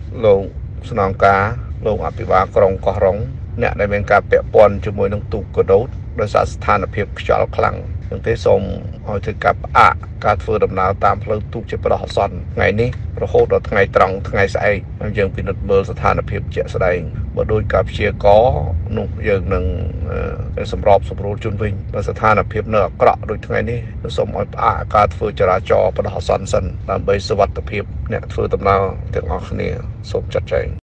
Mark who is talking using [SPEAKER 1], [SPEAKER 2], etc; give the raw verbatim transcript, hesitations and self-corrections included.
[SPEAKER 1] លោកស្នងការលោកអភិបាលក្រុងកោះរ៉ុងអ្នកដែលមានការពាក់ព័ន្ធជាមួយនឹងទូកកដោតដោយសារស្ថានភាពខ្យល់ខ្លាំងនឹងទេសូមឲ្យធ្វើការផ្អាកការធ្វើដំណើរតាមផ្លូវទូកជាបរិសុទ្ធថ្ងៃនេះរហូតដល់ថ្ងៃត្រង់ថ្ងៃស្អែកហើយយើងពិនិត្យមើលស្ថានភាពជាក់ស្ដែងបើដោយការព្យាករណ៍នោះយើងនឹងសម្របសម្រួលជូនវិញបើស្ថានភាពនៅអាក្រក់ដូចថ្ងៃនេះសូមឲ្យផ្អាកការធ្វើចរាចរណ៍បរិសុទ្ធសិនដើម្បីសុវត្ថិភាពអ្នកធ្វើដំណើរទាំងអស់គ្នាសូមចាត់ចែង